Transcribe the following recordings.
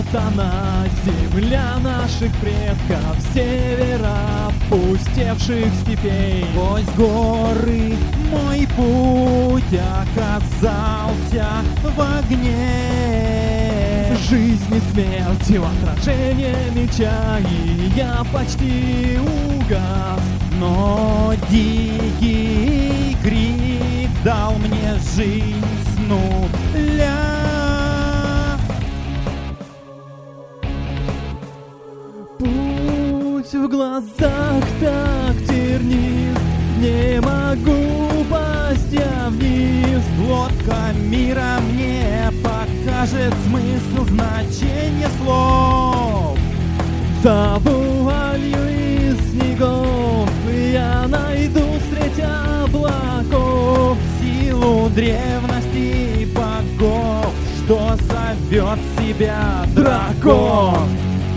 вот она, земля наших предков, севера пустевших степей. Сквозь горы мой путь оказался в огне. Жизнь и смерть в отражение меча, и я почти угас. Но дикий крик дал мне жизнь с нуля. Путь в глазах так тернист, не могу пасть я вниз. Лодка мира мне покажет смысл, значение слов. За вуалью из снегов я найду средь облаков Силу древности богов, что зовет себя дракон.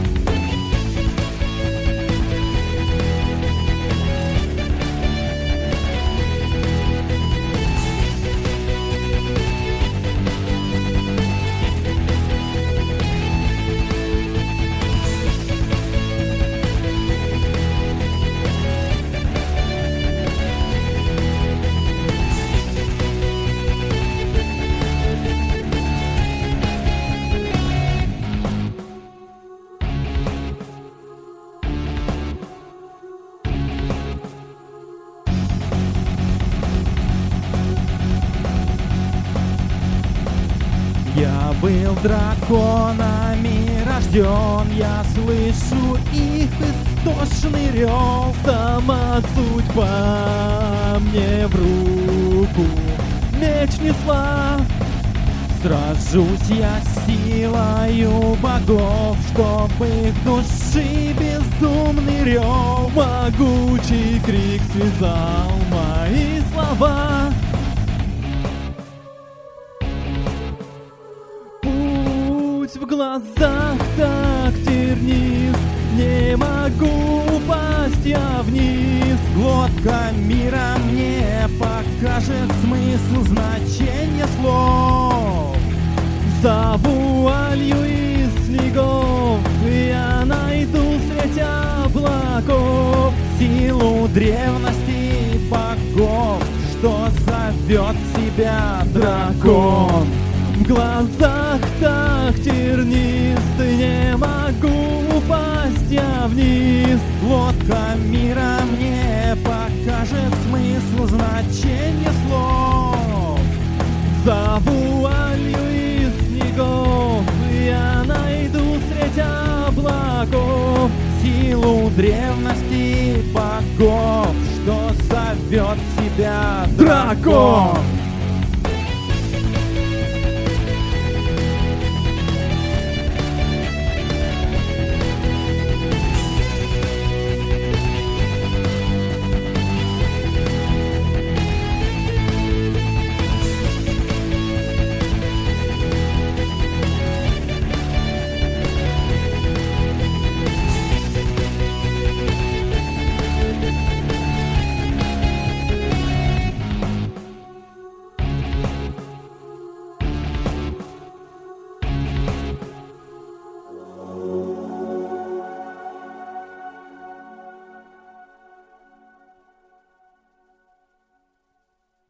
Я был драконами рожден, я слышу их истошный рев. Сама судьба мне в руку меч несла. Сражусь я с силою богов, чтоб их души безумный рев. Могучий крик связал мои слова. Путь в глазах так тернист, не могу пасть я вниз. Глотка мира мне покажет смысл, значение слов. За вуалью из снегов я найду средь облаков Силу древности богов, что зовет себя дракон. В глазах так тернист, не могу упасть я вниз. Лодка мира мне покажет смысл, значение слов. За вуалью из снегов я найду средь облаков Силу древности богов, что зовет себя дракон.